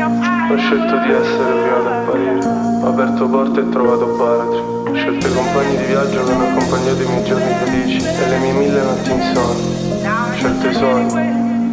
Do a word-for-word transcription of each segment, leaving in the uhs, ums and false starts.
Ho scelto di essere prima di apparire. Ho aperto porte e trovato baratri. Ho scelto i compagni di viaggio che hanno accompagnato i miei giorni felici e le mie mille notti insonni. Ho scelto i sogni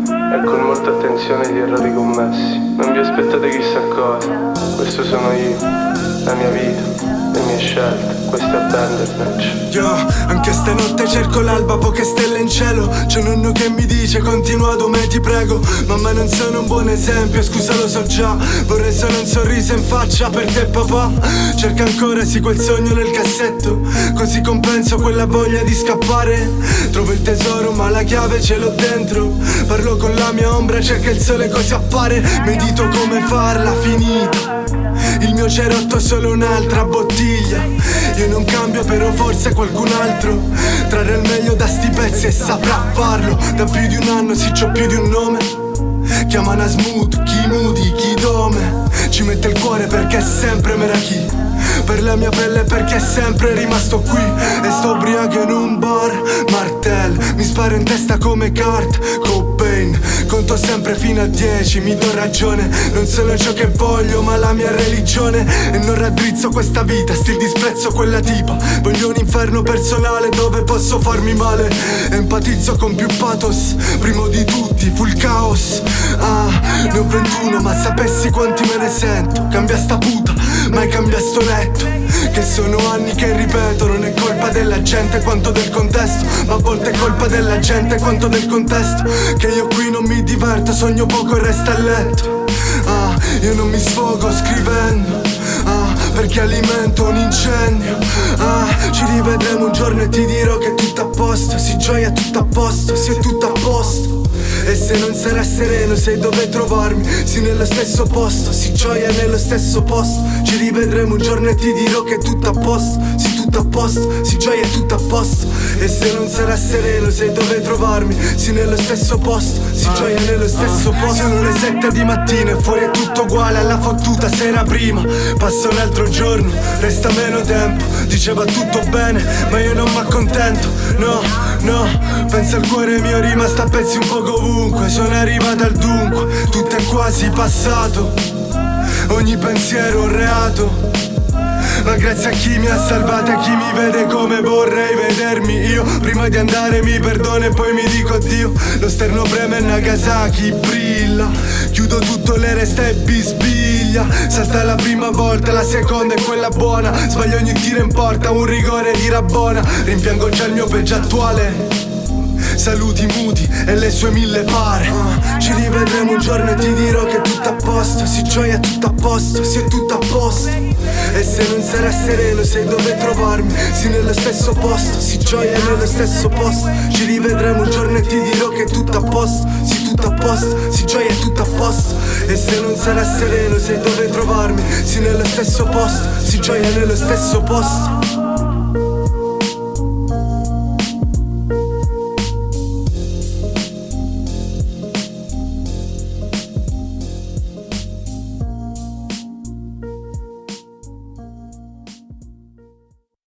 e con molta attenzione gli errori commessi. Non vi aspettate chissà cosa. Questo sono io, la mia vita, le mie scelte. Questo è Bandersnatch. Yo, anche stanotte cerco l'alba, poche stelle in cielo. C'è un nonno che mi dice continua dove ti prego. Mamma non sono un buon esempio, scusa lo so già. Vorrei solo un sorriso in faccia per te papà. Cerca ancora sì quel sogno nel cassetto, così compenso quella voglia di scappare. Trovo il tesoro ma la chiave ce l'ho dentro. Parlo con la mia ombra, cerca il sole così appare. Medito come farla finita. Il mio cerotto è solo un'altra bottiglia. Io non cambio però forse qualcun altro trarrà il meglio da sti pezzi e saprà farlo. Da più di un anno sì c'ho più di un nome. Chiamano a smooth, chi moody, chi dome. Ci mette il cuore perché è sempre Meraki. Per la mia pelle perché è sempre rimasto qui. E sto ubriaco in un bar, Martel mi sparo in testa come Kurt Cobain. Conto sempre fino a dieci, mi do ragione. Non sono ciò che voglio ma la mia religione. E non raddrizzo questa vita, stil disprezzo quella tipa. Voglio un inferno personale dove posso farmi male. Empatizzo con più pathos, primo di tutti, full caos. Ah, ne ho ventuno ma sapessi quanti me ne sento. Cambia sta puta, mai cambia sto letto. Che sono anni che ripeto, non è colpa della gente quanto del contesto. Ma a volte è colpa della gente quanto del contesto. Che io qui non mi diverto, sogno poco e resto a letto. Ah, io non mi sfogo scrivendo. Ah, perché alimento un incendio. Ah, ci rivedremo un giorno e ti dirò che è tutto a posto. Sì, gioia, tutto a posto, sì, è tutto a posto. E se non sarà sereno sai dove trovarmi. Sì, nello stesso posto, sì, gioia nello stesso posto. Ci rivedremo un giorno e ti dirò che è tutto a posto. Sì, tutto a posto, sì, gioia è tutto a posto. E se non sarà sereno sai dove trovarmi. Sì, nello stesso posto, sì, gioia nello stesso posto. Sono le sette di mattina e fuori è tutto uguale alla fottuta sera prima. Passa un altro giorno, resta meno tempo. Diceva tutto bene, ma io non m'accontento. No, no, penso al cuore mio rimasto a pezzi un poco ovunque. Sono arrivato al dunque, tutto è quasi passato. Ogni pensiero un reato. Ma grazie a chi mi ha salvato e a chi mi vede come vorrei vedermi io. Prima di andare mi perdono e poi mi dico addio. Lo sterno preme e Nagasaki brilla. Chiudo tutto, le resta e bisbiglia. Salta la prima volta, la seconda è quella buona. Sbaglio ogni tiro in porta, un rigore di Rabbona. Rimpiango già il mio peggio attuale. Saluti Moody e le sue mille pare. uh, Ci rivedremo un giorno e ti dirò che è tutto a posto. Sì, gioia è tutto a posto, sì, è tutto a posto. E se non sarà sereno sai dove trovarmi. Sì, nello stesso posto, sì, gioia nello stesso posto. Ci rivedremo un giorno e ti dirò che è tutto a posto. Sì, tutto a posto, sì, gioia è tutto a posto. E se non sarà sereno sai dove trovarmi. Sì, nello stesso posto, sì, gioia nello stesso posto.